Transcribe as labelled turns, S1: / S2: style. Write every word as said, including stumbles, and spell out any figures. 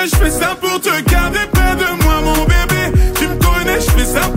S1: je fais ça pour te garder près de moi, mon bébé. Tu me connais, je fais ça